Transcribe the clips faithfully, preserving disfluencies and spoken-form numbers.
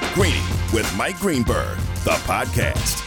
Greeny with Mike Greenberg, the podcast.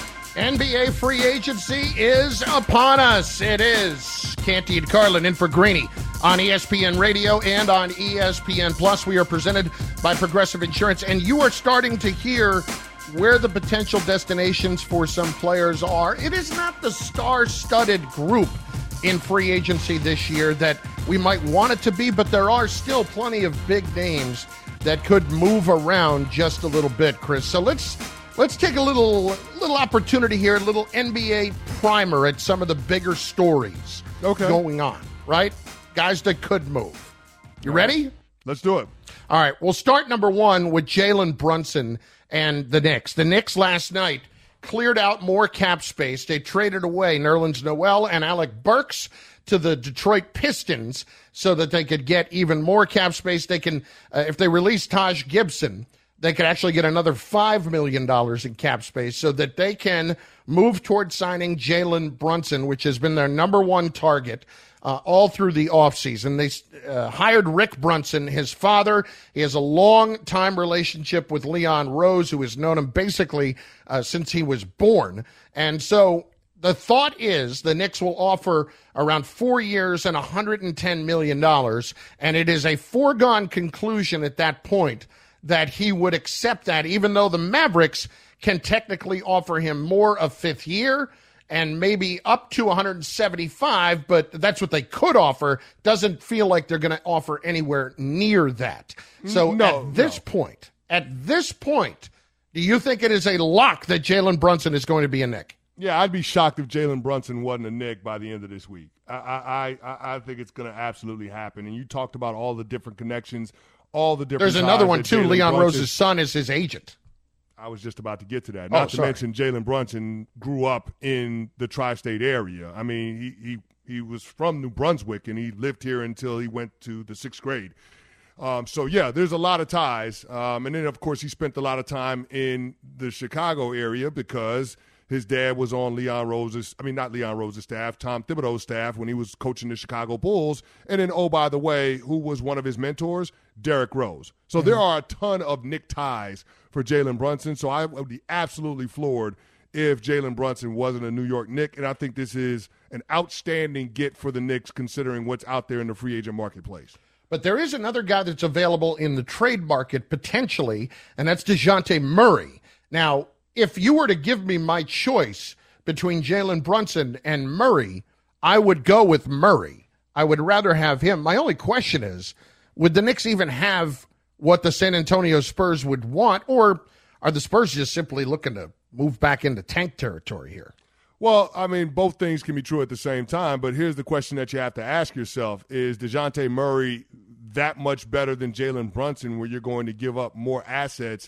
N B A free agency is upon us. It is Canty and Carlin in for Greeny on E S P N Radio and on E S P N Plus. We are presented by Progressive Insurance, and you are starting to hear where the potential destinations for some players are. It is not the star-studded group in free agency this year that we might want it to be, but there are still plenty of big names that could move around just a little bit, Chris. So let's let's take a little little opportunity here, a little N B A primer at some of the bigger stories okay. going on, right? Guys that could move. You All ready? Right. Let's do it. All right, we'll start number one with Jalen Brunson and the Knicks. The Knicks last night cleared out more cap space. They traded away Nerlens Noel and Alec Burks to the Detroit Pistons so that they could get even more cap space. They can, uh, if they release Taj Gibson, they could actually get another five million dollars in cap space so that they can move toward signing Jalen Brunson, which has been their number one target uh, all through the offseason. They uh, hired Rick Brunson, his father. He has a long-time relationship with Leon Rose, who has known him basically uh, since he was born. And so the thought is the Knicks will offer around four years and one hundred ten million dollars, and it is a foregone conclusion at that point that he would accept that, even though the Mavericks can technically offer him more a fifth year and maybe up to one hundred seventy-five, but that's what they could offer. Doesn't feel like they're going to offer anywhere near that. So no, at this no. point, at this point, do you think it is a lock that Jalen Brunson is going to be a Knick? Yeah, I'd be shocked if Jalen Brunson wasn't a Knick by the end of this week. I I, I, I think it's going to absolutely happen. And you talked about all the different connections, all the different There's another ties one, that too. Jalen Leon Brunson, Rose's son is his agent. I was just about to get to that. Oh, Not to sorry. mention Jalen Brunson grew up in the tri-state area. I mean, he, he, he was from New Brunswick, and he lived here until he went to the sixth grade. Um, so, yeah, there's a lot of ties. Um, and then, of course, he spent a lot of time in the Chicago area because his dad was on Leon Rose's – I mean, not Leon Rose's staff, Tom Thibodeau's staff when he was coaching the Chicago Bulls. And then, oh, by the way, who was one of his mentors? Derrick Rose. So mm-hmm. there are a ton of Knick ties for Jalen Brunson. So I would be absolutely floored if Jalen Brunson wasn't a New York Knick. And I think this is an outstanding get for the Knicks considering what's out there in the free agent marketplace. But there is another guy that's available in the trade market potentially, and that's DeJounte Murray. Now, if you were to give me my choice between Jalen Brunson and Murray, I would go with Murray. I would rather have him. My only question is, would the Knicks even have what the San Antonio Spurs would want, or are the Spurs just simply looking to move back into tank territory here? Well, I mean, both things can be true at the same time, but here's the question that you have to ask yourself. Is DeJounte Murray that much better than Jalen Brunson where you're going to give up more assets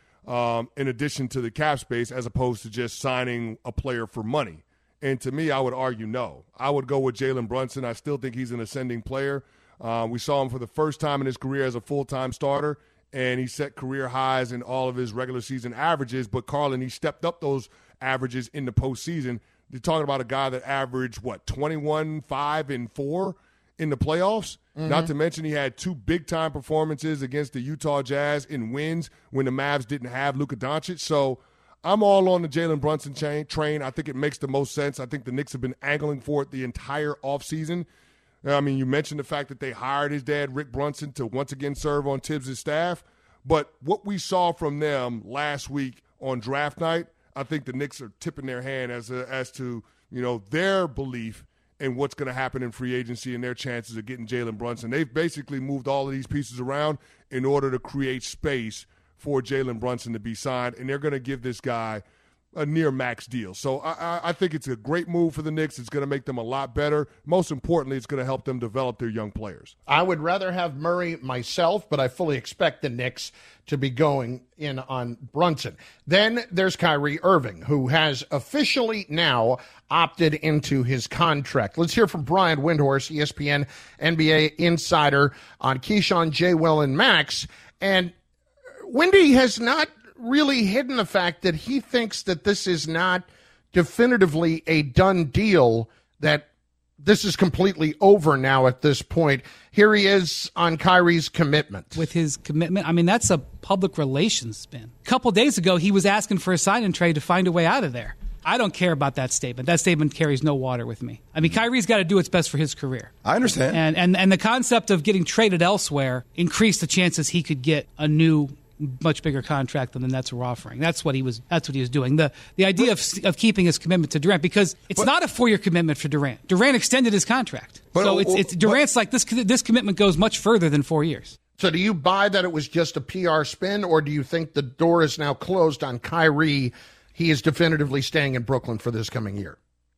um, in addition to the cap space as opposed to just signing a player for money? And to me, I would argue no. I would go with Jalen Brunson. I still think he's an ascending player. Uh, we saw him for the first time in his career as a full-time starter, and he set career highs in all of his regular season averages. But, Carlin, he stepped up those averages in the postseason. You're talking about a guy that averaged, what, twenty-one, five, and four in the playoffs? Mm-hmm. Not to mention he had two big-time performances against the Utah Jazz in wins when the Mavs didn't have Luka Doncic. So I'm all on the Jalen Brunson chain, train. I think it makes the most sense. I think the Knicks have been angling for it the entire offseason. I mean, you mentioned the fact that they hired his dad, Rick Brunson, to once again serve on Tibbs' staff. But what we saw from them last week on draft night, I think the Knicks are tipping their hand as a, as to, you know, their belief in what's going to happen in free agency and their chances of getting Jalen Brunson. They've basically moved all of these pieces around in order to create space for Jalen Brunson to be signed, and they're going to give this guy a near max deal. So I, I think it's a great move for the Knicks. It's going to make them a lot better. Most importantly, it's going to help them develop their young players. I would rather have Murray myself, but I fully expect the Knicks to be going in on Brunson. Then there's Kyrie Irving, who has officially now opted into his contract. Let's hear from Brian Windhorst, E S P N N B A insider, on Keyshawn, J. Will, and Max. And Windy has not really hidden the fact that he thinks that this is not definitively a done deal, that this is completely over now at this point. Here he is on Kyrie's commitment. With his commitment, I mean, that's a public relations spin. A couple days ago, he was asking for a sign-and trade to find a way out of there. I don't care about that statement. That statement carries no water with me. I mean, Kyrie's got to do what's best for his career. I understand. And, and, and the concept of getting traded elsewhere increased the chances he could get a new, much bigger contract than the Nets were offering. That's what he was. That's what he was doing. The the idea of of keeping his commitment to Durant, because it's but, not a four year commitment for Durant. Durant extended his contract, but, so it's, it's Durant's but, like this. This commitment goes much further than four years. So, do you buy that it was just a P R spin, or do you think the door is now closed on Kyrie? He is definitively staying in Brooklyn for this coming year.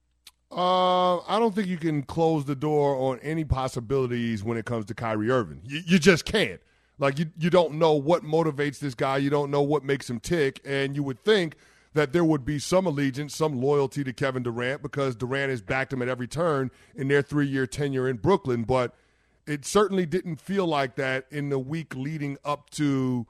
Uh, I don't think you can close the door on any possibilities when it comes to Kyrie Irving. You, you just can't. Like, you, you don't know what motivates this guy. You don't know what makes him tick. And you would think that there would be some allegiance, some loyalty to Kevin Durant because Durant has backed him at every turn in their three-year tenure in Brooklyn. But it certainly didn't feel like that in the week leading up to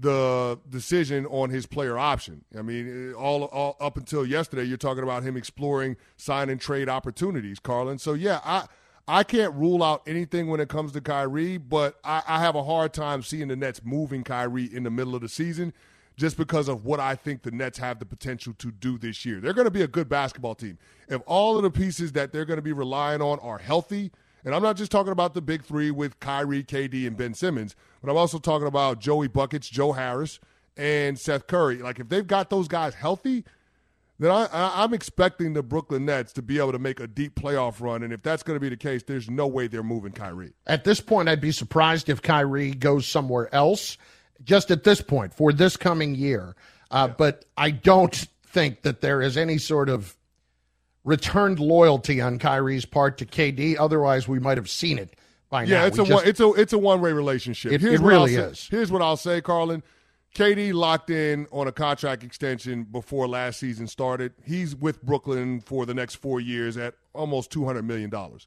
the decision on his player option. I mean, all, all up until yesterday, you're talking about him exploring sign and trade opportunities, Carlin. So, yeah, I – I can't rule out anything when it comes to Kyrie, but I, I have a hard time seeing the Nets moving Kyrie in the middle of the season just because of what I think the Nets have the potential to do this year. They're going to be a good basketball team. If all of the pieces that they're going to be relying on are healthy, and I'm not just talking about the big three with Kyrie, K D, and Ben Simmons, but I'm also talking about Joey Buckets, Joe Harris, and Seth Curry. Like, if they've got those guys healthy, then I, I, I'm expecting the Brooklyn Nets to be able to make a deep playoff run, and if that's going to be the case, there's no way they're moving Kyrie. At this point, I'd be surprised if Kyrie goes somewhere else, just at this point, for this coming year. Uh, yeah. But I don't think that there is any sort of returned loyalty on Kyrie's part to K D. Otherwise, we might have seen it by yeah, now. Yeah, it's, it's a it's a one-way relationship. It, it really say, is. Here's what I'll say, Carlin. K D locked in on a contract extension before last season started. He's with Brooklyn for the next four years at almost two hundred million dollars.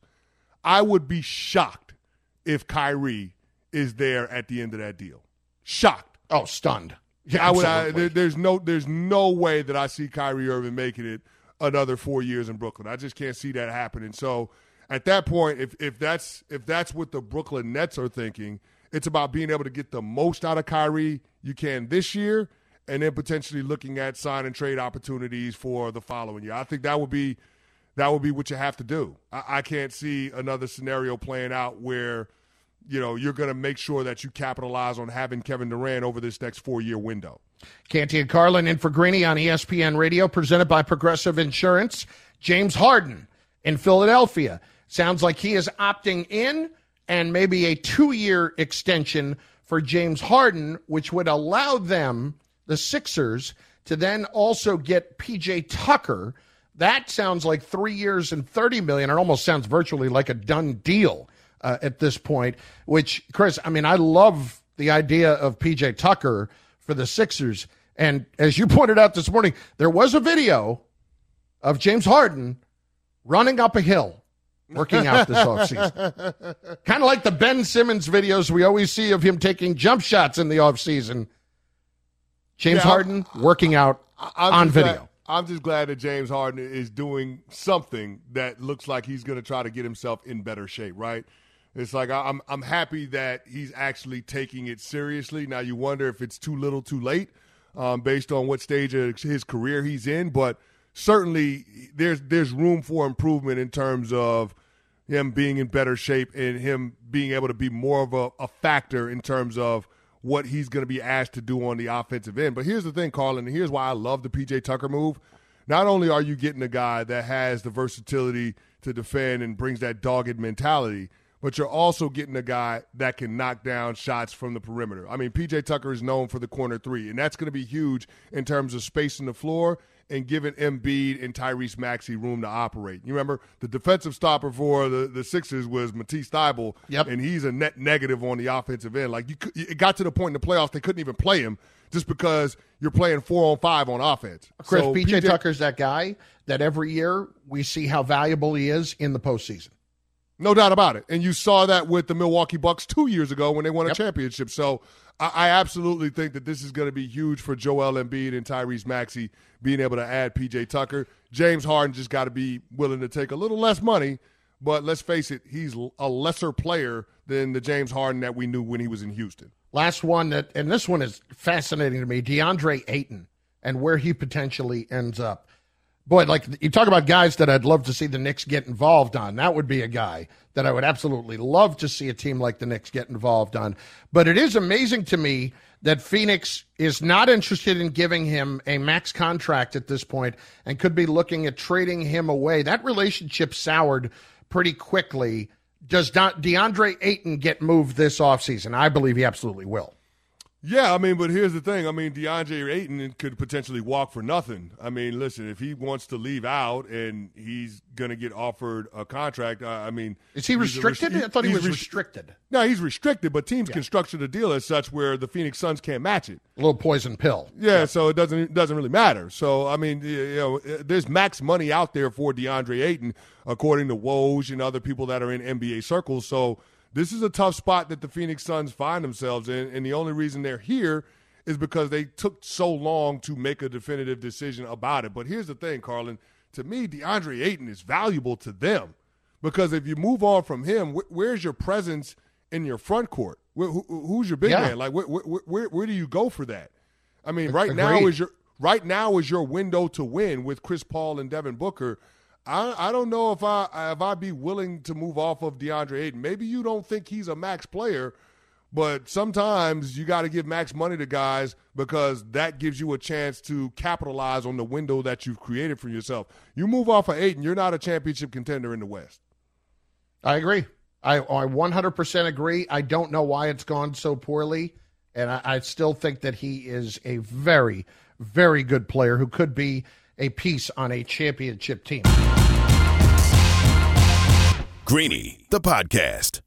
I would be shocked if Kyrie is there at the end of that deal. Shocked. Oh, stunned. Yeah, I would. I, there, there's no. There's no way that I see Kyrie Irving making it another four years in Brooklyn. I just can't see that happening. So at that point, if if that's if that's what the Brooklyn Nets are thinking, it's about being able to get the most out of Kyrie you can this year, and then potentially looking at sign and trade opportunities for the following year. I think that would be that would be what you have to do. I, I can't see another scenario playing out where, you know, you're going to make sure that you capitalize on having Kevin Durant over this next four-year window. Canty and Carlin in for Greeny on E S P N Radio, presented by Progressive Insurance. James Harden in Philadelphia. Sounds like he is opting in, and maybe a two-year extension for James Harden, which would allow them, the Sixers, to then also get P J Tucker. That sounds like three years and thirty million dollars. It almost sounds virtually like a done deal uh, at this point, which, Chris, I mean, I love the idea of P J Tucker for the Sixers. And as you pointed out this morning, there was a video of James Harden running up a hill, working out this offseason. Kind of like the Ben Simmons videos we always see of him taking jump shots in the offseason. James yeah, Harden working out I'm on video. Glad, I'm just glad that James Harden is doing something that looks like he's going to try to get himself in better shape, right? It's like I'm I'm happy that he's actually taking it seriously. Now you wonder if it's too little too late um, based on what stage of his career he's in, but certainly there's there's room for improvement in terms of him being in better shape and him being able to be more of a, a factor in terms of what he's going to be asked to do on the offensive end. But here's the thing, Carlin, and here's why I love the P J Tucker move. Not only are you getting a guy that has the versatility to defend and brings that dogged mentality, but you're also getting a guy that can knock down shots from the perimeter. I mean, P J Tucker is known for the corner three, and that's going to be huge in terms of spacing the floor and giving Embiid and Tyrese Maxey room to operate. You remember the defensive stopper for the, the Sixers was Matisse Thybulle, yep. and he's a net negative on the offensive end. Like you, it got to the point in the playoffs they couldn't even play him just because you're playing four on five on offense. Chris, so P J, P J Tucker's that guy that every year we see how valuable he is in the postseason. No doubt about it. And you saw that with the Milwaukee Bucks two years ago when they won a yep. championship. So I, I absolutely think that this is going to be huge for Joel Embiid and Tyrese Maxey being able to add P J Tucker. James Harden just got to be willing to take a little less money, but let's face it, he's a lesser player than the James Harden that we knew when he was in Houston. Last one, that, and this one is fascinating to me, DeAndre Ayton and where he potentially ends up. Boy, like you talk about guys that I'd love to see the Knicks get involved on. That would be a guy that I would absolutely love to see a team like the Knicks get involved on. But it is amazing to me that Phoenix is not interested in giving him a max contract at this point and could be looking at trading him away. That relationship soured pretty quickly. Does not DeAndre Ayton get moved this offseason? I believe he absolutely will. Yeah, I mean, but here's the thing. I mean, DeAndre Ayton could potentially walk for nothing. I mean, listen, if he wants to leave out and he's going to get offered a contract, uh, I mean. Is he restricted? Res- I thought he was res- restricted. No, he's restricted, but teams yeah. can structure the deal as such where the Phoenix Suns can't match it. A little poison pill. Yeah, yeah. so it doesn't it doesn't really matter. So, I mean, you know, there's max money out there for DeAndre Ayton, according to Woj and other people that are in N B A circles. So, this is a tough spot that the Phoenix Suns find themselves in, and the only reason they're here is because they took so long to make a definitive decision about it. But here's the thing, Carlin. To me, DeAndre Ayton is valuable to them because if you move on from him, wh- where's your presence in your front court? Wh- wh- who's your big yeah. man? Like, wh- wh- where where do you go for that? I mean, right Agreed. now is your right now is your window to win with Chris Paul and Devin Booker. I, I don't know if I if I'd be willing to move off of DeAndre Ayton. Maybe you don't think he's a max player, but sometimes you got to give max money to guys because that gives you a chance to capitalize on the window that you've created for yourself. You move off of Ayton, you're not a championship contender in the West. I agree. I, I one hundred percent agree. I don't know why it's gone so poorly, and I, I still think that he is a very, very good player who could be a piece on a championship team. Greeny, the podcast.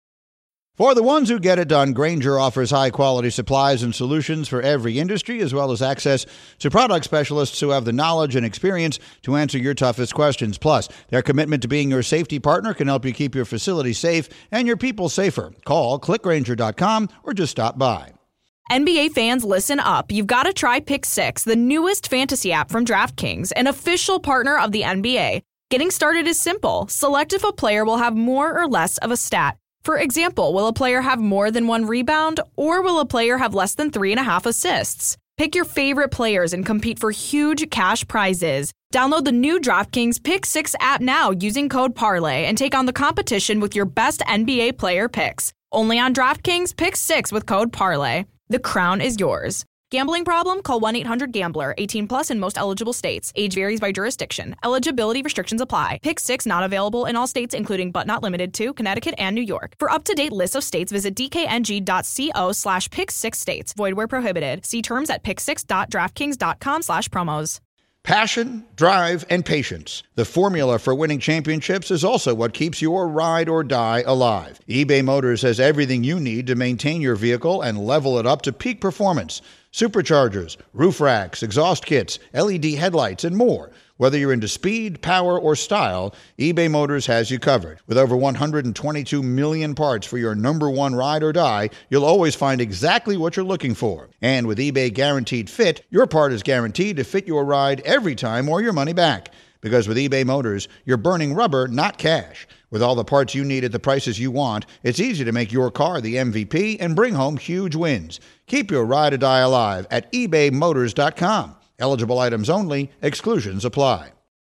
For the ones who get it done, Grainger offers high-quality supplies and solutions for every industry, as well as access to product specialists who have the knowledge and experience to answer your toughest questions. Plus, their commitment to being your safety partner can help you keep your facility safe and your people safer. Call click grainger dot com or just stop by. N B A fans, listen up. You've got to try Pick Six, the newest fantasy app from DraftKings, an official partner of the N B A. Getting started is simple. Select if a player will have more or less of a stat. For example, will a player have more than one rebound, or will a player have less than three and a half assists? Pick your favorite players and compete for huge cash prizes. Download the new DraftKings Pick Six app now using code Parlay and take on the competition with your best N B A player picks. Only on DraftKings Pick Six with code Parlay. The crown is yours. Gambling problem? Call one eight hundred gambler. eighteen plus in most eligible states. Age varies by jurisdiction. Eligibility restrictions apply. Pick Six not available in all states, including but not limited to Connecticut and New York. For up-to-date lists of states, visit dkng.co slash pick six states. Void where prohibited. See terms at pick six dot draftkings dot com slash promos. Passion, drive, and patience. The formula for winning championships is also what keeps your ride or die alive. eBay Motors has everything you need to maintain your vehicle and level it up to peak performance. Superchargers, roof racks, exhaust kits, L E D headlights, and more. Whether you're into speed, power, or style, eBay Motors has you covered. With over one hundred twenty-two million parts for your number one ride or die, you'll always find exactly what you're looking for. And with eBay Guaranteed Fit, your part is guaranteed to fit your ride every time or your money back. Because with eBay Motors, you're burning rubber, not cash. With all the parts you need at the prices you want, it's easy to make your car the M V P and bring home huge wins. Keep your ride or die alive at ebay motors dot com. Eligible items only. Exclusions apply.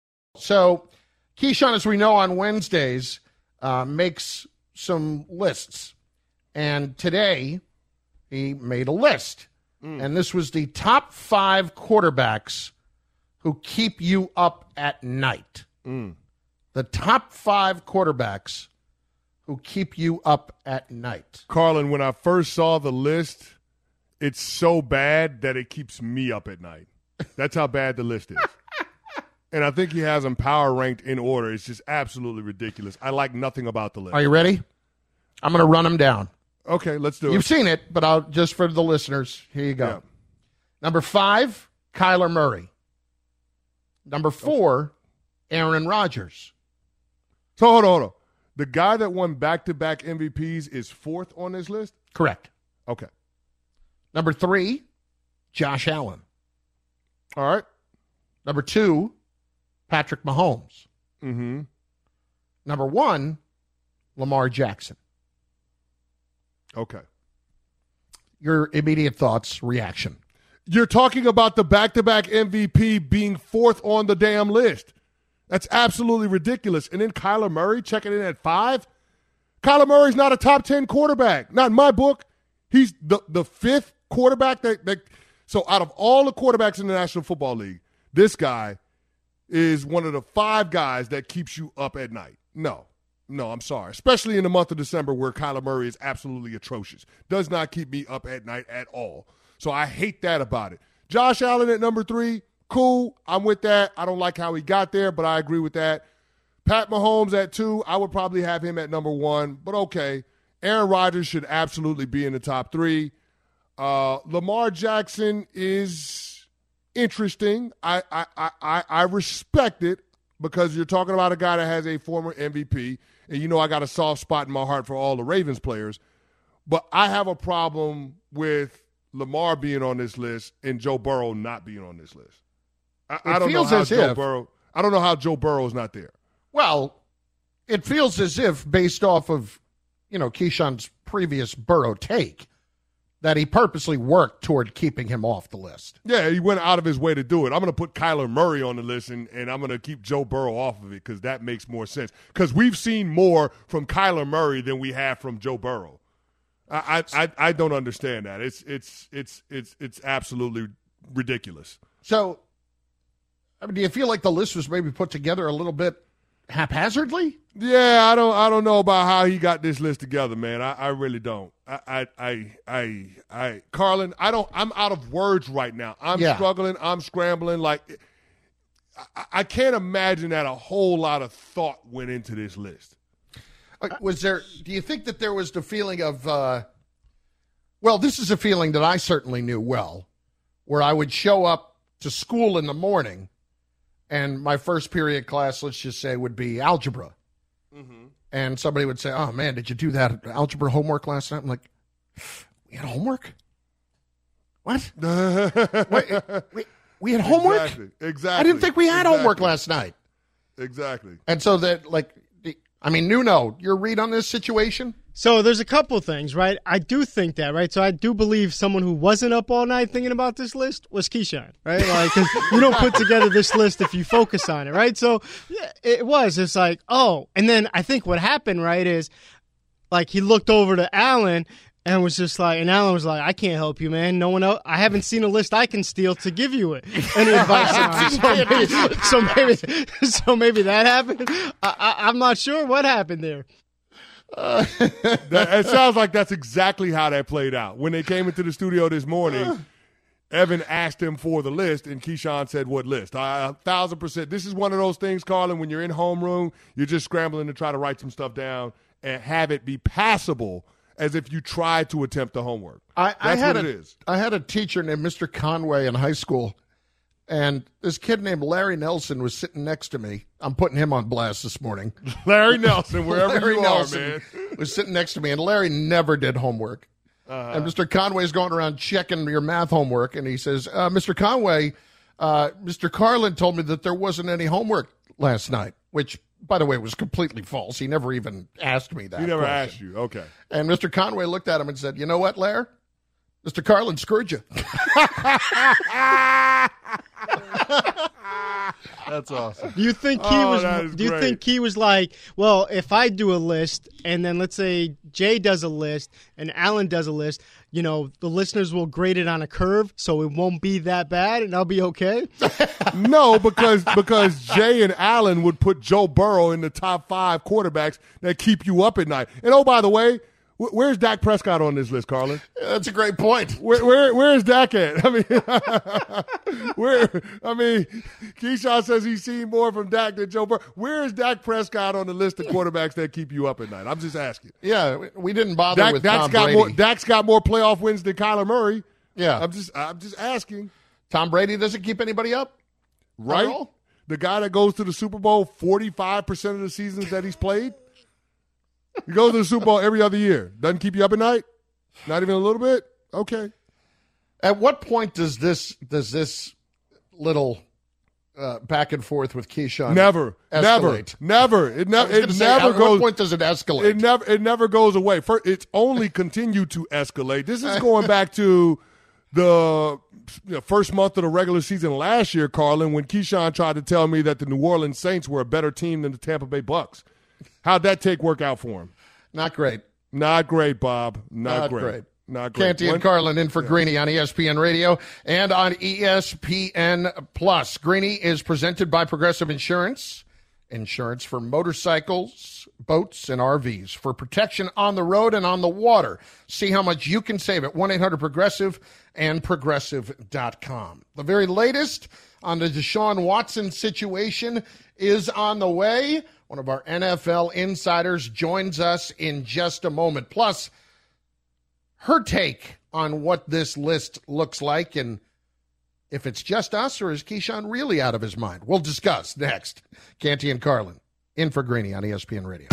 So, Keyshawn, as we know on Wednesdays, uh, makes some lists. And today, he made a list. Mm. And this was the top five quarterbacks who keep you up at night. Mm. The top five quarterbacks who keep you up at night. Carlin, when I first saw the list, it's so bad that it keeps me up at night. That's how bad the list is. And I think he has them power ranked in order. It's just absolutely ridiculous. I like nothing about the list. Are you ready? I'm going to run them down. Okay, let's do it. You've seen it, but I'll just for the listeners, here you go. Yeah. Number five, Kyler Murray. Number four, Aaron Rodgers. So hold on, hold on. The guy that won back-to-back M V Ps is fourth on this list? Correct. Okay. Number three, Josh Allen. All right. Number two, Patrick Mahomes. Mm-hmm. Number one, Lamar Jackson. Okay. Your immediate thoughts, reaction. You're talking about the back-to-back M V P being fourth on the damn list. That's absolutely ridiculous. And then Kyler Murray checking in at five? Kyler Murray's not a top ten quarterback. Not in my book. He's the, the fifth quarterback. That, that So out of all the quarterbacks in the National Football League, this guy is one of the five guys that keeps you up at night. No. No, I'm sorry. Especially in the month of December where Kyler Murray is absolutely atrocious. Does not keep me up at night at all. So I hate that about it. Josh Allen at number three, cool. I'm with that. I don't like how he got there, but I agree with that. Pat Mahomes at two, I would probably have him at number one, but okay. Aaron Rodgers should absolutely be in the top three. Uh, Lamar Jackson is interesting. I, I, I, I respect it because you're talking about a guy that has a former M V P, and you know I got a soft spot in my heart for all the Ravens players. But I have a problem with Lamar being on this list and Joe Burrow not being on this list. I, I don't know how Joe if, Burrow. I don't know how Joe Burrow's not there. Well, it feels as if, based off of, you know, Keyshawn's previous Burrow take, that he purposely worked toward keeping him off the list. Yeah, he went out of his way to do it. I'm going to put Kyler Murray on the list, and, and I'm going to keep Joe Burrow off of it because that makes more sense. Because we've seen more from Kyler Murray than we have from Joe Burrow. I, I I don't understand that. It's it's it's it's it's absolutely ridiculous. So, I mean, do you feel like the list was maybe put together a little bit haphazardly? Yeah, I don't I don't know about how he got this list together, man. I, I really don't. I I I I, I Carlin, I don't I'm out of words right now. I'm yeah. struggling, I'm scrambling like I, I can't imagine that a whole lot of thought went into this list. Was there, do you think that there was the feeling of, uh, well, this is a feeling that I certainly knew well, where I would show up to school in the morning and my first period class, let's just say, would be algebra. Mm-hmm. And somebody would say, oh, man, did you do that algebra homework last night? I'm like, we had homework? What? Wait, we, we had homework? Exactly. exactly. I didn't think we had exactly. homework last night. Exactly. And so that, like, I mean, Nuno, your read on this situation? So there's a couple things, right? I do think that, right? So I do believe someone who wasn't up all night thinking about this list was Keyshawn, right? Like, 'cause you don't put together this list if you focus on it, right? So yeah, it was. It's like, oh. And then I think what happened, right, is like he looked over to Allen and was just like, and Allen was like, I can't help you, man. No one else. I haven't seen a list I can steal to give you it. Any advice on. So maybe, so maybe, so maybe that happened. I, I, I'm not sure what happened there. Uh, that, it sounds like that's exactly how that played out. When they came into the studio this morning, Evan asked him for the list, and Keyshawn said, what list? I, a thousand percent. This is one of those things, Carlin, when you're in homeroom, you're just scrambling to try to write some stuff down and have it be passable as if you tried to attempt the homework. I, That's I had what a, it is. I had a teacher named Mister Conway in high school, and this kid named Larry Nelson was sitting next to me. I'm putting him on blast this morning. Larry Nelson, wherever Larry you Nelson are, man. was sitting next to me, and Larry never did homework. Uh-huh. And Mister Conway's going around checking your math homework, and he says, uh, Mister Conway, uh, Mister Carlin told me that there wasn't any homework last night, which, by the way, was completely false. He never even asked me that. He never question. asked you. Okay. And Mister Conway looked at him and said, you know what, Lair? Mister Carlin screwed you. That's awesome. Do you think he oh, was? Do you great. think he was like, well, if I do a list and then let's say Jay does a list and Alan does a list, you know, the listeners will grade it on a curve, so it won't be that bad, and I'll be okay? No, because because Jay and Alan would put Joe Burrow in the top five quarterbacks that keep you up at night. And oh, by the way, where's Dak Prescott on this list, Carlin? Yeah, that's a great point. Where where where is Dak at? I mean, where? I mean, Keyshawn says he's seen more from Dak than Joe Burrow. Where is Dak Prescott on the list of quarterbacks that keep you up at night? I'm just asking. Yeah, we didn't bother Dak, with Dak's Tom got Brady. more. Dak's got more playoff wins than Kyler Murray. Yeah, I'm just I'm just asking. Tom Brady doesn't keep anybody up, right? The guy that goes to the Super Bowl forty-five percent of the seasons that he's played. You go to the Super Bowl every other year. Doesn't keep you up at night? Not even a little bit? Okay. At what point does this does this little uh, back and forth with Keyshawn never, escalate? never, never. It, ne- it say, never at goes. what point does it escalate? It never, it never goes away. First, it's only continued to escalate. This is going back to the you know, first month of the regular season last year, Carlin, when Keyshawn tried to tell me that the New Orleans Saints were a better team than the Tampa Bay Bucks. How'd that take work out for him? Not great. Not great, Bob. Not, Not great. great. Not great. Canty and One, Carlin in for yeah. Greeny on E S P N Radio and on E S P N Plus. Greeny is presented by Progressive Insurance. Insurance for motorcycles, boats, and R Vs for protection on the road and on the water. See how much you can save at one eight hundred progressive and progressive dot com. The very latest on the Deshaun Watson situation is on the way. One of our N F L insiders joins us in just a moment. Plus, her take on what this list looks like and if it's just us or is Keyshawn really out of his mind. We'll discuss next. Canty and Carlin in for Greeny on E S P N Radio.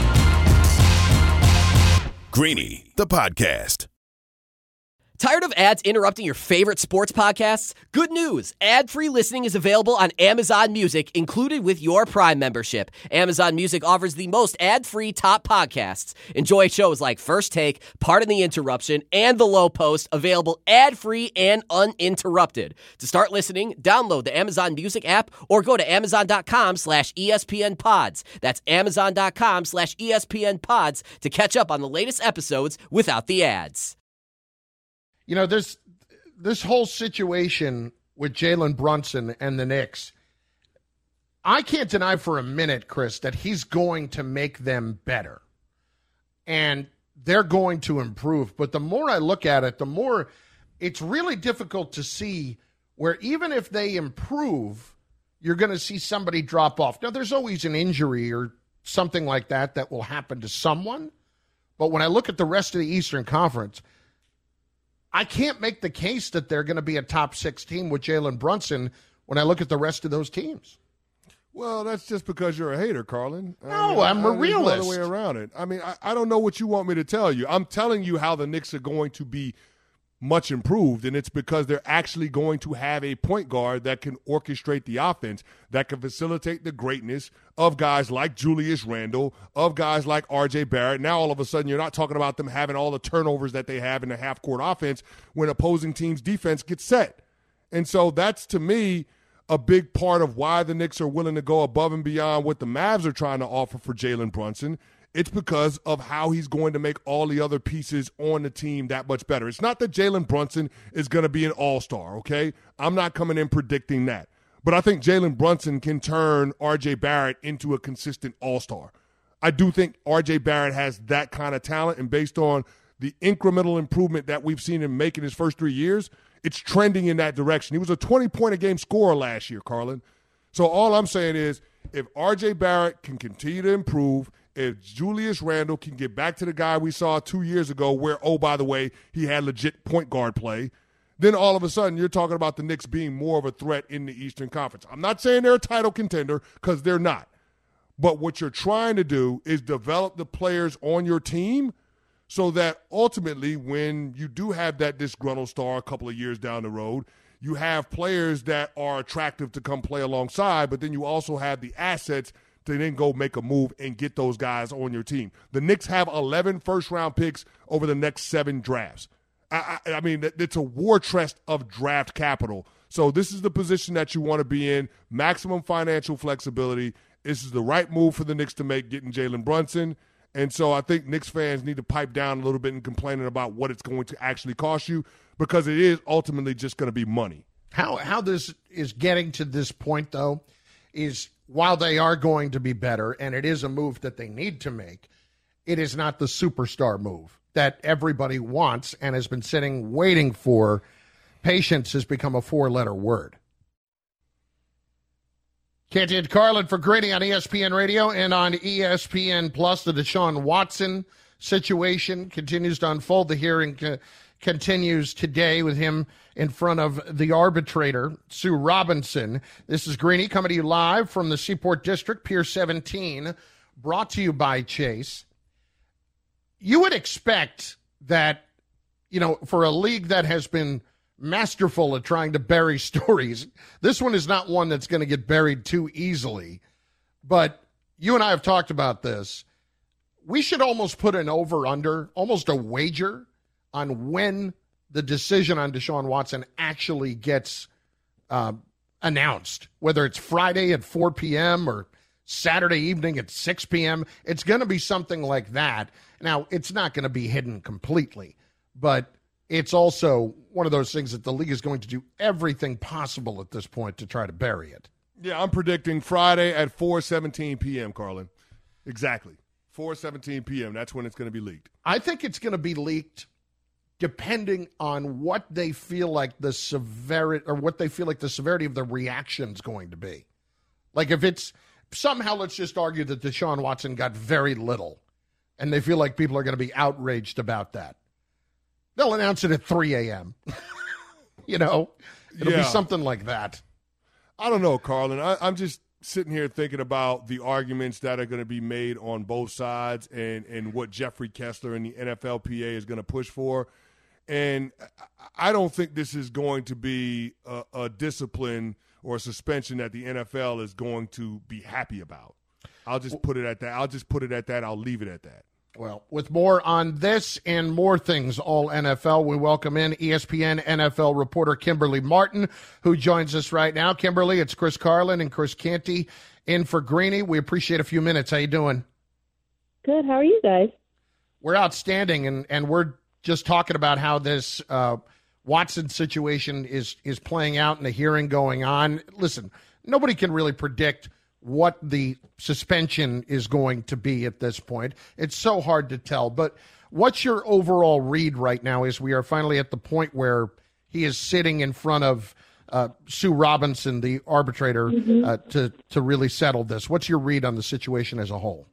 Greeny, the podcast. Tired of ads interrupting your favorite sports podcasts? Good news! Ad-free listening is available on Amazon Music, included with your Prime membership. Amazon Music offers the most ad-free top podcasts. Enjoy shows like First Take, Pardon the Interruption, and The Low Post, available ad-free and uninterrupted. To start listening, download the Amazon Music app or go to amazon.com slash ESPN pods. That's amazon.com slash ESPN pods to catch up on the latest episodes without the ads. You know, there's this whole situation with Jalen Brunson and the Knicks. I can't deny for a minute, Chris, that he's going to make them better. And they're going to improve. But the more I look at it, the more it's really difficult to see where even if they improve, you're going to see somebody drop off. Now, there's always an injury or something like that that will happen to someone. But when I look at the rest of the Eastern Conference, I can't make the case that they're going to be a top six team with Jalen Brunson when I look at the rest of those teams. Well, that's just because you're a hater, Carlin. No, I mean, I'm a I, realist. There's no other way around it. I mean, I, I don't know what you want me to tell you. I'm telling you how the Knicks are going to be much improved, and it's because they're actually going to have a point guard that can orchestrate the offense, that can facilitate the greatness of guys like Julius Randle, of guys like R J Barrett. Now, all of a sudden, you're not talking about them having all the turnovers that they have in the half-court offense when opposing teams' defense gets set. And so that's, to me, a big part of why the Knicks are willing to go above and beyond what the Mavs are trying to offer for Jalen Brunson. It's because of how he's going to make all the other pieces on the team that much better. It's not that Jalen Brunson is going to be an all-star, okay? I'm not coming in predicting that. But I think Jalen Brunson can turn R J Barrett into a consistent all-star. I do think R J Barrett has that kind of talent, and based on the incremental improvement that we've seen him make in his first three years, it's trending in that direction. He was a twenty-point-a-game scorer last year, Carlin. So all I'm saying is if R J Barrett can continue to improve, if Julius Randle can get back to the guy we saw two years ago where, oh, by the way, he had legit point guard play, then all of a sudden you're talking about the Knicks being more of a threat in the Eastern Conference. I'm not saying they're a title contender because they're not. But what you're trying to do is develop the players on your team so that ultimately when you do have that disgruntled star a couple of years down the road, you have players that are attractive to come play alongside, but then you also have the assets to then go make a move and get those guys on your team. The Knicks have eleven first-round picks over the next seven drafts. I, I, I mean, it's a war chest of draft capital. So this is the position that you want to be in, maximum financial flexibility. This is the right move for the Knicks to make, getting Jalen Brunson. And so I think Knicks fans need to pipe down a little bit and complaining about what it's going to actually cost you, because it is ultimately just going to be money. How how this is getting to this point, though, is while they are going to be better, and it is a move that they need to make, it is not the superstar move that everybody wants and has been sitting waiting for. Patience has become a four-letter word. Canty and Carlin for Greeny on E S P N Radio and on E S P N Plus. The Deshaun Watson situation continues to unfold. The hearing co- continues today with him in front of the arbitrator, Sue Robinson. This is Greeny coming to you live from the Seaport District, Pier seventeen, brought to you by Chase. You would expect that, you know, for a league that has been masterful at trying to bury stories. This one is not one that's going to get buried too easily. But you and I have talked about this. We should almost put an over-under, almost a wager on when the decision on Deshaun Watson actually gets uh, announced, whether it's Friday at four p.m. or Saturday evening at six p.m. It's going to be something like that. Now, it's not going to be hidden completely, but it's also one of those things that the league is going to do everything possible at this point to try to bury it. Yeah, I'm predicting Friday at four seventeen p.m., Carlin. Exactly. four seventeen p.m. That's when it's going to be leaked. I think it's going to be leaked depending on what they feel like the severity or what they feel like the severity of the reaction is going to be. Like if it's somehow, let's just argue that Deshaun Watson got very little and they feel like people are going to be outraged about that. They'll announce it at three a.m. You know, it'll yeah. be something like that. I don't know, Carlin. I, I'm just sitting here thinking about the arguments that are going to be made on both sides and, and what Jeffrey Kessler and the N F L P A is going to push for. And I don't think this is going to be a, a discipline or a suspension that the N F L is going to be happy about. I'll just put it at that. I'll just put it at that. I'll leave it at that. Well, with more on this and more things, all N F L, we welcome in E S P N N F L reporter Kimberly Martin, who joins us right now. Kimberly, it's Chris Carlin and Chris Canty in for Greeny. We appreciate a few minutes. How you doing? Good. How are you guys? We're outstanding, and, and we're just talking about how this uh, Watson situation is is playing out and the hearing going on. Listen, nobody can really predict what the suspension is going to be at this point. It's so hard to tell. But what's your overall read right now as we are finally at the point where he is sitting in front of uh, Sue Robinson, the arbitrator, mm-hmm. uh, to, to really settle this? What's your read on the situation as a whole?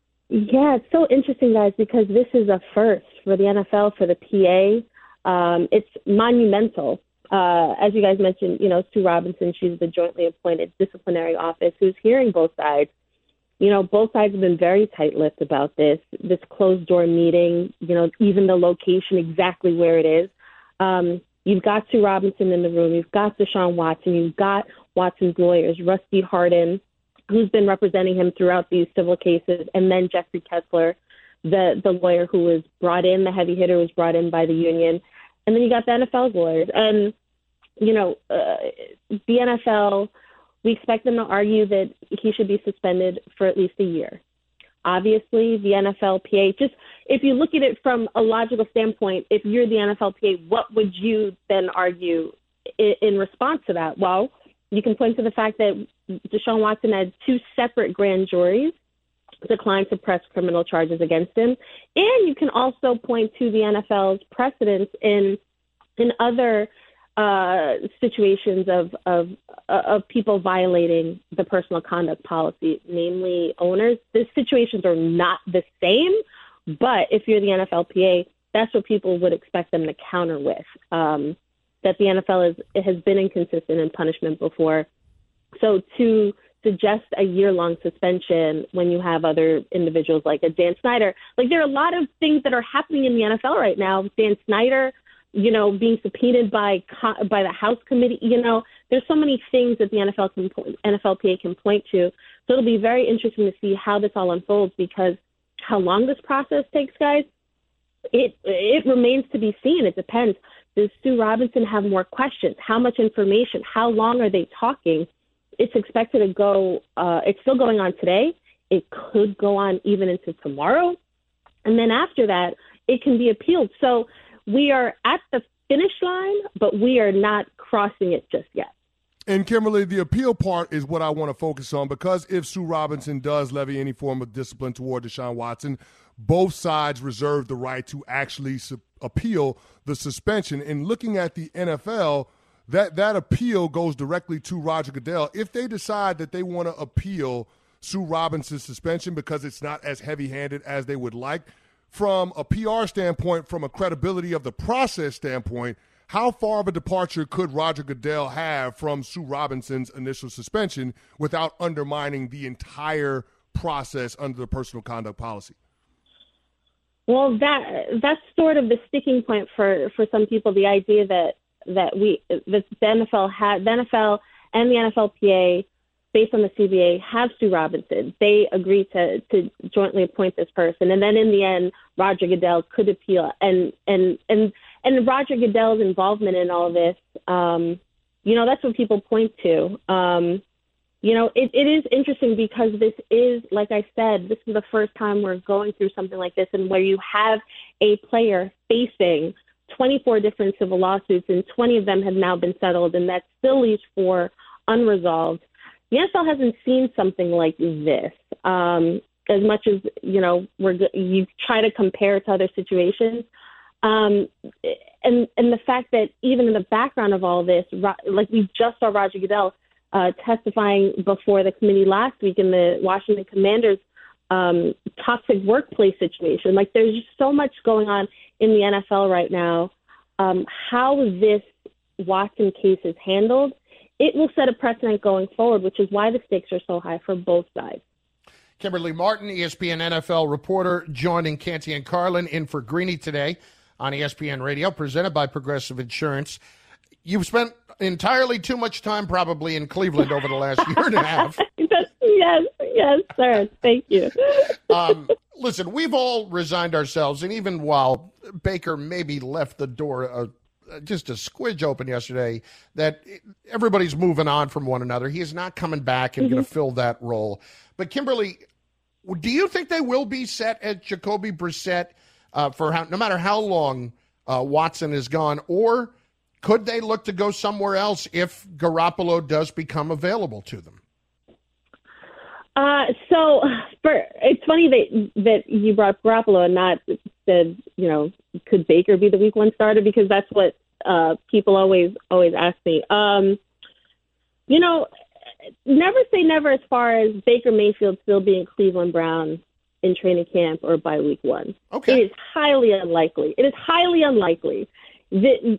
Yeah, it's so interesting, guys, because this is a first for the N F L, for the P A. Um, it's monumental. Uh, as you guys mentioned, you know, Sue Robinson, she's the jointly appointed disciplinary office who's hearing both sides. You know, both sides have been very tight-lipped about this, this closed-door meeting, you know, even the location, exactly where it is. Um, you've got Sue Robinson in the room. You've got Deshaun Watson. You've got Watson's lawyers, Rusty Hardin, who's been representing him throughout these civil cases, and then Jeffrey Kessler, the, the lawyer who was brought in, the heavy hitter was brought in by the union. And then you got the N F L's lawyers. And, you know, uh, the N F L, we expect them to argue that he should be suspended for at least a year. Obviously, the N F L P A, just if you look at it from a logical standpoint, if you're the N F L P A, what would you then argue in, in response to that? Well, you can point to the fact that Deshaun Watson had two separate grand juries decline to press criminal charges against him. And you can also point to the N F L's precedents in in other uh, situations of, of of people violating the personal conduct policy, namely owners. The situations are not the same, but if you're the N F L P A, that's what people would expect them to counter with, um, that the N F L is, has been inconsistent in punishment before. So to suggest a year-long suspension when you have other individuals like a Dan Snyder. Like, there are a lot of things that are happening in the N F L right now. Dan Snyder, you know, being subpoenaed by by the House committee. You know, there's so many things that the N F L can, N F L P A can point to. So it'll be very interesting to see how this all unfolds, because how long this process takes, guys, it it remains to be seen. It depends. Does Sue Robinson have more questions? How much information? How long are they talking? It's expected to go, uh, it's still going on today. It could go on even into tomorrow. And then after that, it can be appealed. So we are at the finish line, but we are not crossing it just yet. And Kimberly, the appeal part is what I want to focus on, because if Sue Robinson does levy any form of discipline toward Deshaun Watson, both sides reserve the right to actually su- appeal the suspension. And looking at the N F L, that that appeal goes directly to Roger Goodell. If they decide that they want to appeal Sue Robinson's suspension because it's not as heavy-handed as they would like, from a P R standpoint, from a credibility of the process standpoint, how far of a departure could Roger Goodell have from Sue Robinson's initial suspension without undermining the entire process under the personal conduct policy? Well, that that's sort of the sticking point for, for some people, the idea that that we that the N F L had the N F L and the N F L P A, based on the C B A, have Stu Robinson. They agreed to to jointly appoint this person, and then in the end, Roger Goodell could appeal. And and and and Roger Goodell's involvement in all this, um, you know, that's what people point to. Um, you know, it, it is interesting because this is, like I said, this is the first time we're going through something like this, and where you have a player facing twenty-four different civil lawsuits, and twenty of them have now been settled, and that still leaves four unresolved. The N F L hasn't seen something like this. Um, as much as, you know, we're you try to compare it to other situations. Um, and and the fact that even in the background of all this, like we just saw Roger Goodell uh, testifying before the committee last week in the Washington Commanders um, toxic workplace situation. Like there's just so much going on in the N F L right now. Um, how this Watson case is handled, it will set a precedent going forward, which is why the stakes are so high for both sides. Kimberly Martin, E S P N N F L reporter, joining Canty and Carlin in for Greeny today on E S P N Radio, presented by Progressive Insurance. You've spent entirely too much time probably in Cleveland over the last year and a half. Yes, yes, sir. Thank you. um, listen, we've all resigned ourselves, and even while Baker maybe left the door uh, just a squidge open yesterday, that everybody's moving on from one another. He is not coming back and mm-hmm. going to fill that role. But Kimberly, do you think they will be set at Jacoby Brissett uh, for how, no matter how long uh, Watson is gone, or could they look to go somewhere else if Garoppolo does become available to them? Uh, so for, it's funny that that you brought Garoppolo and not said, you know, could Baker be the week one starter? Because that's what uh, people always always ask me. Um, you know, never say never as far as Baker Mayfield still being Cleveland Brown in training camp or by week one. Okay. It is highly unlikely. It is highly unlikely. The,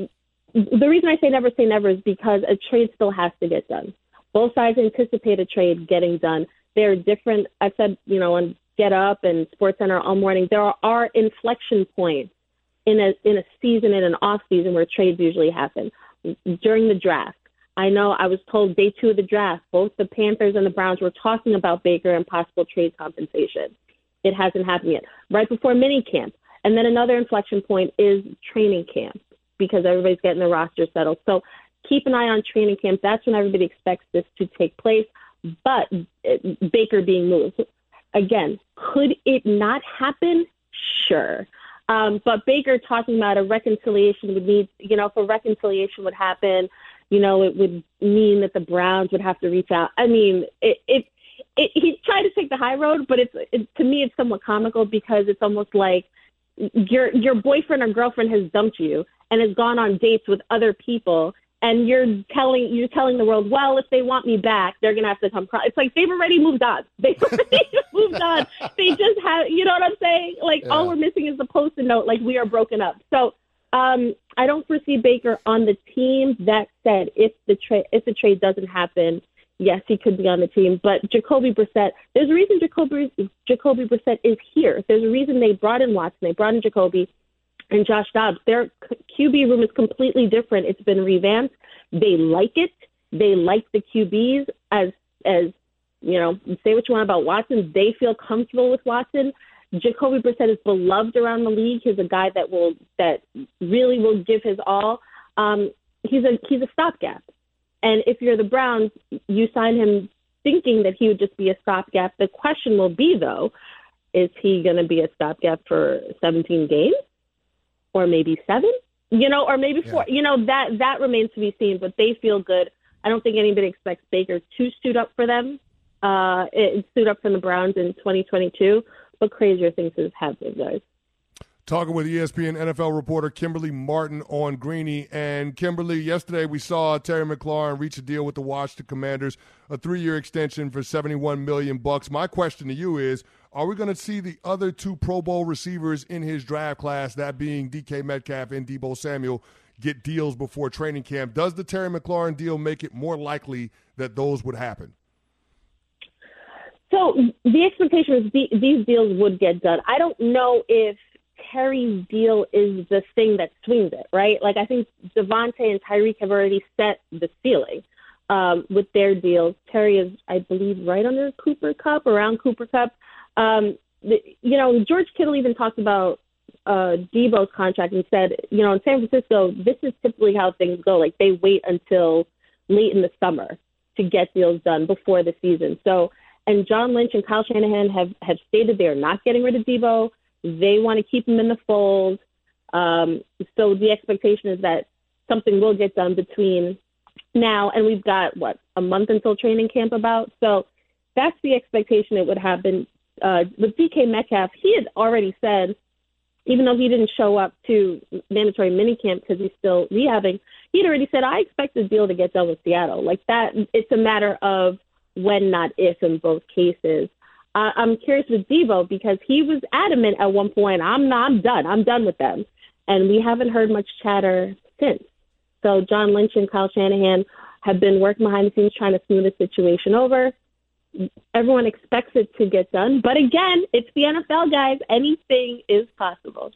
the reason I say never say never is because a trade still has to get done. Both sides anticipate a trade getting done. There are different, I've said, you know, on Get Up and SportsCenter all morning, there are, are inflection points in a in a season, in an off season where trades usually happen. During the draft, I know I was told day two of the draft, both the Panthers and the Browns were talking about Baker and possible trade compensation. It hasn't happened yet. Right before minicamp. And then another inflection point is training camp, because everybody's getting the roster settled. So keep an eye on training camp. That's when everybody expects this to take place. But uh, Baker being moved. Again, could it not happen? Sure. Um, but Baker talking about a reconciliation would need, you know, if a reconciliation would happen, you know, it would mean that the Browns would have to reach out. I mean, it, it, it he tried to take the high road, but it's it, to me, it's somewhat comical, because it's almost like your your boyfriend or girlfriend has dumped you and has gone on dates with other people, and you're telling you're telling the world, well, if they want me back, they're gonna have to come. It's like they've already moved on. They've already moved on. They just have, you know what I'm saying? Like yeah. All we're missing is the post-it note, like we are broken up. So um, I don't foresee Baker on the team. That said, if the trade if the trade doesn't happen, yes, he could be on the team. But Jacoby Brissett, there's a reason Jacoby Jacoby Brissett is here. There's a reason they brought in Watson, they brought in Jacoby and Josh Dobbs. Their Q B room is completely different. It's been revamped. They like it. They like the Q Bs. As, as you know, say what you want about Watson. They feel comfortable with Watson. Jacoby Brissett is beloved around the league. He's a guy that will that really will give his all. Um, he's a he's a stopgap. And if you're the Browns, you sign him thinking that he would just be a stopgap. The question will be, though, is he going to be a stopgap for seventeen games? Or maybe seven, you know, or maybe four, yeah. you know, that that remains to be seen, but they feel good. I don't think anybody expects Baker to suit up for them, uh, it, suit up for the Browns in twenty twenty-two, but crazier things have happened, guys. Talking with E S P N N F L reporter Kimberly Martin on Greeny. And Kimberly, yesterday we saw Terry McLaurin reach a deal with the Washington Commanders, a three-year extension for seventy-one million bucks. My question to you is, are we going to see the other two Pro Bowl receivers in his draft class, that being D K Metcalf and Deebo Samuel, get deals before training camp? Does the Terry McLaurin deal make it more likely that those would happen? So the expectation is the, these deals would get done. I don't know if Terry's deal is the thing that swings it, right? Like, I think Devontae and Tyreek have already set the ceiling um, with their deals. Terry is, I believe, right under Cooper Kupp, around Cooper Kupp. Um, the, you know, George Kittle even talked about uh, Debo's contract and said, you know, in San Francisco, this is typically how things go. Like, they wait until late in the summer to get deals done before the season. So, and John Lynch and Kyle Shanahan have, have stated they're not getting rid of Debo. They want to keep him in the fold. Um, so the expectation is that something will get done between now and we've got, what, a month until training camp about. So that's the expectation it would happen. Uh, with D K Metcalf, he had already said, even though he didn't show up to mandatory minicamp because he's still rehabbing, he'd already said, I expect the deal to get done with Seattle. Like that, it's a matter of when, not if, in both cases. Uh, I'm curious with Debo because he was adamant at one point, I'm not, I'm done. I'm done with them. And we haven't heard much chatter since. So John Lynch and Kyle Shanahan have been working behind the scenes trying to smooth the situation over. Everyone expects it to get done. But again, it's the N F L, guys. Anything is possible.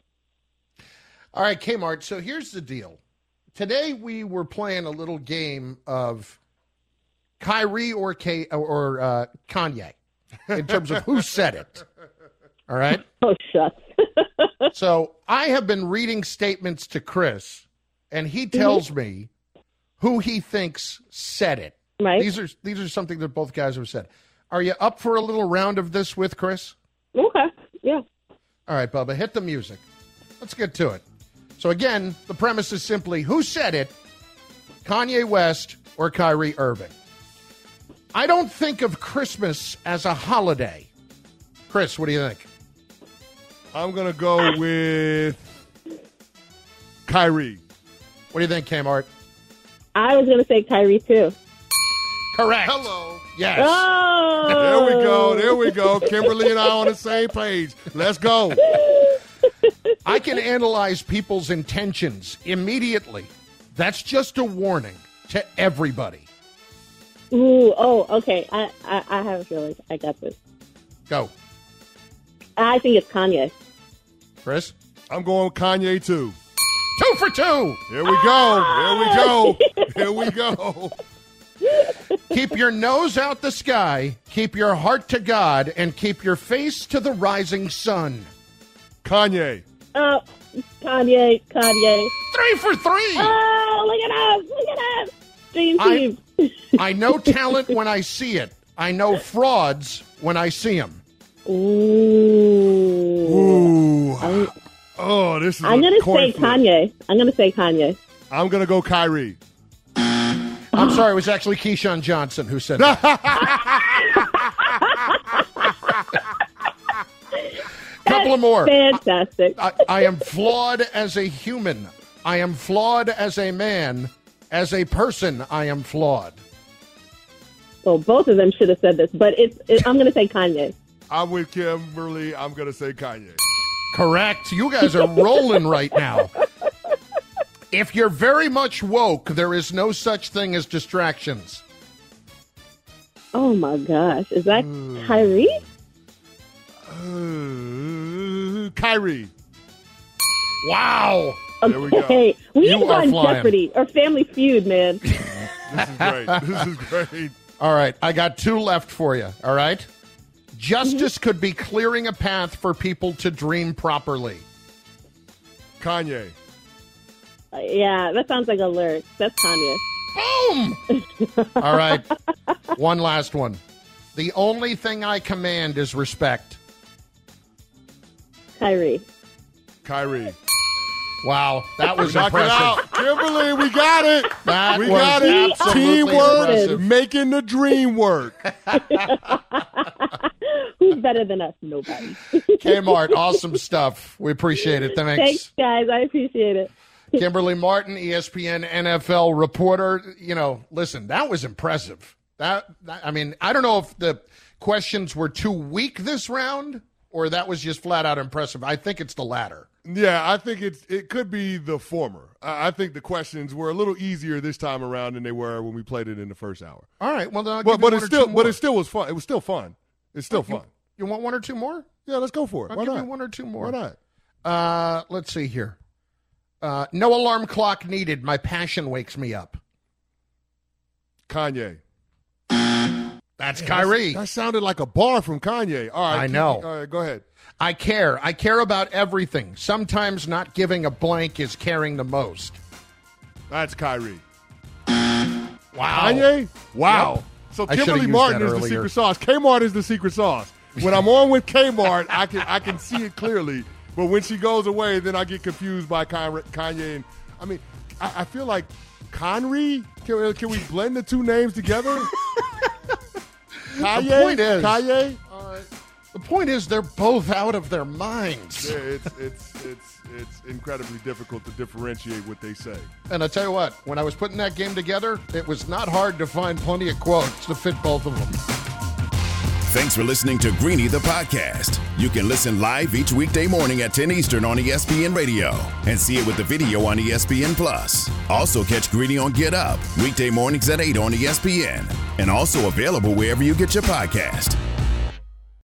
All right, Kmart, so here's the deal. Today we were playing a little game of Kyrie or, K, or uh, Kanye. In terms of who said it. All right? Oh, shucks. So I have been reading statements to Chris, and he tells mm-hmm. me who he thinks said it. Right. These are these are something that both guys have said. Are you up for a little round of this with Chris? Okay, yeah. All right, Bubba, hit the music. Let's get to it. So again, the premise is simply, who said it, Kanye West or Kyrie Irving? I don't think of Christmas as a holiday. Chris, what do you think? I'm going to go with Kyrie. What do you think, Kmart? I was going to say Kyrie, too. Correct. Hello. Yes. Oh! There we go. There we go. Kimberly and I on the same page. Let's go. I can analyze people's intentions immediately. That's just a warning to everybody. Ooh, oh, okay. I, I, I have a feeling. I got this. Go. I think it's Kanye. Chris? I'm going with Kanye, too. Two for two. Here we go. Here we go. Here we go. Keep your nose out the sky, keep your heart to God, and keep your face to the rising sun. Kanye. Oh, Kanye, Kanye. Three for three. Oh, look at us. Look at us. Dream team. I, I know talent when I see it. I know frauds when I see them. Ooh. Ooh. I'm, oh, this is I'm going to say Kanye. I'm going to say Kanye. I'm going to go Kyrie. I'm sorry, it was actually Keyshawn Johnson who said that. Couple of more. Fantastic. I, I am flawed as a human. I am flawed as a man. As a person, I am flawed. Well, both of them should have said this, but it's. It, I'm going to say Kanye. I'm with Kimberly. I'm going to say Kanye. Correct. You guys are rolling right now. If you're very much woke, there is no such thing as distractions. Oh, my gosh. Is that uh, Kyrie? Uh, Kyrie. Wow. Okay. There we go. We you need to go on Jeopardy or Family Feud, man. This is great. This is great. All right. I got two left for you. All right. Justice mm-hmm. could be clearing a path for people to dream properly. Kanye. Uh, yeah, that sounds like a lyric. That's Kanye. Boom! All right. One last one. The only thing I command is respect. Kyrie. Kyrie. Wow, that was Knock impressive. It out. Kimberly, we got it. That we was got it. Teamwork, impressive. Making the dream work. Who's better than us? Nobody. Kmart, awesome stuff. We appreciate it. Thanks. Thanks, guys. I appreciate it. Kimberly Martin, E S P N N F L reporter. You know, listen, that was impressive. That, that I mean, I don't know if the questions were too weak this round or that was just flat out impressive. I think it's the latter. Yeah, I think it's it could be the former. I, I think the questions were a little easier this time around than they were when we played it in the first hour. All right, well then I'll but, give but you it's one still or two more. but it still was fun. It was still fun. It's still oh, fun. You, you want one or two more? Yeah, let's go for it. I'll Why give not? you one or two more. Why not? Uh, let's see here. Uh, no alarm clock needed. My passion wakes me up. Kanye. That's Kyrie. That, that sounded like a bar from Kanye. All right. I know. Keep, all right, go ahead. I care. I care about everything. Sometimes not giving a blank is caring the most. That's Kyrie. Wow. Kanye? Wow. Yep. So I Kimberly used Martin that is the earlier. secret sauce. Kmart is the secret sauce. When I'm on with Kmart, I can I can see it clearly. But when she goes away, then I get confused by Kanye. And I mean, I, I feel like Conry. Can, can we blend the two names together? Kanye. The point is, Kanye. Uh, the point is, they're both out of their minds. Yeah, it's it's it's it's incredibly difficult to differentiate what they say. And I tell you what, when I was putting that game together, it was not hard to find plenty of quotes to fit both of them. Thanks for listening to Greeny the podcast. You can listen live each weekday morning at ten Eastern on E S P N Radio and see it with the video on E S P N Plus. Also catch Greeny on Get Up weekday mornings at eight on E S P N and also available wherever you get your podcast.